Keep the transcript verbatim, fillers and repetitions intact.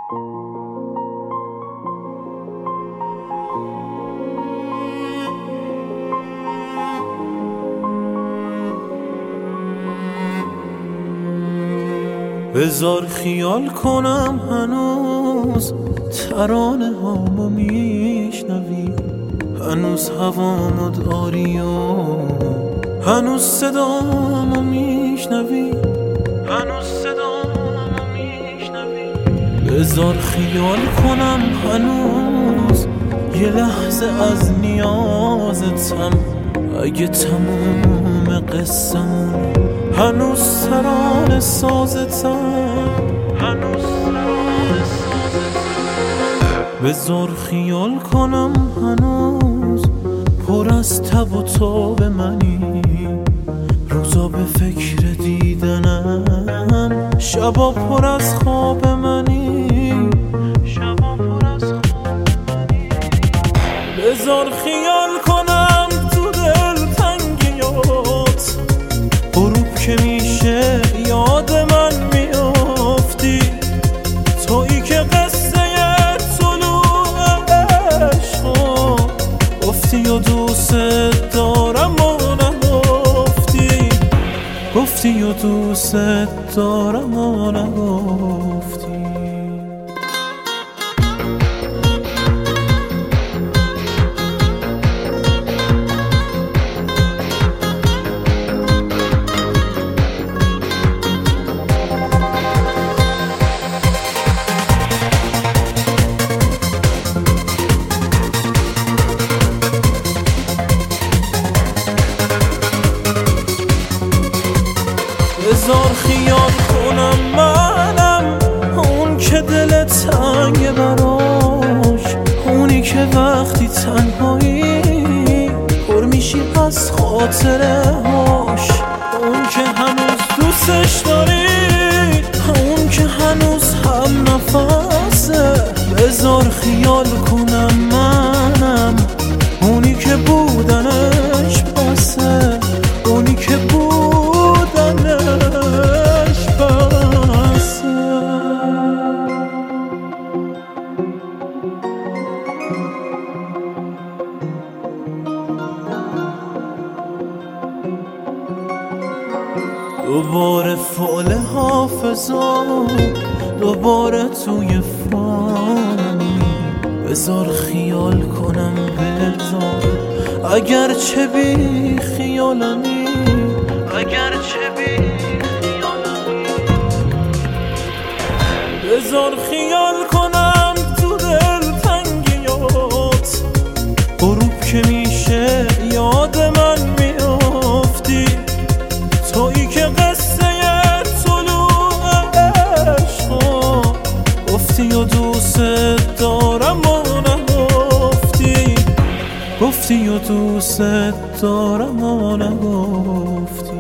بذار خیال کنم هنوز ترانه هامو میشنوی، هنوز هوامو داری و هنوز صدامو میشنوی، هنوز صدامو میشنوی. بذار خیال کنم هنوز یه لحظه از نیازتم، اگه تموم قصه‌مون هنوز ترانه سازتم، هنوز ترانه سازتم. بذار خیال کنم هنوز پر از تب و تاب منی، روزا به فکر دیدنم، شبا پر از خواب منی، شبا پر از خواب منی. بذار خیال کنم تو دل تنگیات، غروب که میشه یاد من میافتی، تویی که قصه طلوع عشقا گفتی و دوست دارم و نگفتی، گفتی و دوست دارم و نگفتی. بذار خیال کنم منم اون که دل تنگ براش، اونی که وقتی تنهایی پر میشی از خاطره هاش، اون که هنوز دوستش داری، اون که هنوز هم نفسه. بذار خیال کنم منم اونی که بودنش بسه، اونی که بودنش دوباره فعل حافظا، دوباره توی فانی. بذار خیال کنم بذار اگر چه بی خیالمی، اگر چه بی خیالمی. بذار خیال کنم تو دل تنگیات، غروب که میشه یاد من میافتی، تویی که قصه طلوع عشقا گفتی و دوست دارم و نگفتی، گفتی و دوست دارم و نگفتی.